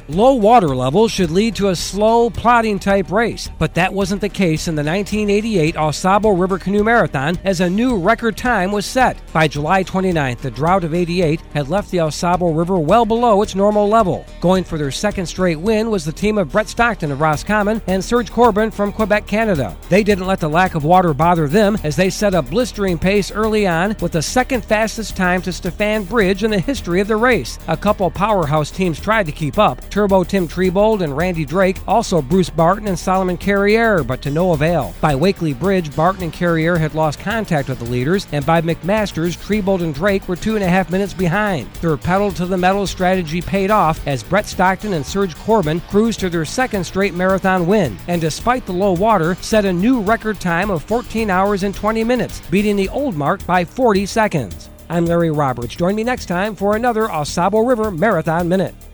Low water levels should lead to a slow, plodding type race, but that wasn't the case in the 1988 AuSable River Canoe Marathon, as a new record time was set. By July 29th, the drought of '88 had left the AuSable River well below its normal level. Going for their second straight win was the team of Brett Stockton of Roscommon and Serge Corbin from Quebec, Canada. They didn't let the lack of water bother them, as they set a blistering pace early on with the second fastest time to Stefan Bridge in the history of the race. A couple powerhouse teams tried to keep up. Turbo Tim Trebold and Randy Drake, also Bruce Barton and Solomon Carriere, but to no avail. By Wakely Bridge, Barton and Carriere had lost contact with the leaders, and by McMasters, Trebold and Drake were 2.5 minutes behind. Their pedal to the metal strategy paid off as Brett Stockton and Serge Corbin cruised to their second straight marathon win, and despite the low water, set a new record time of 14 hours and 20 minutes, beating the old mark by 40 seconds. I'm Larry Roberts. Join me next time for another AuSable River Marathon Minute.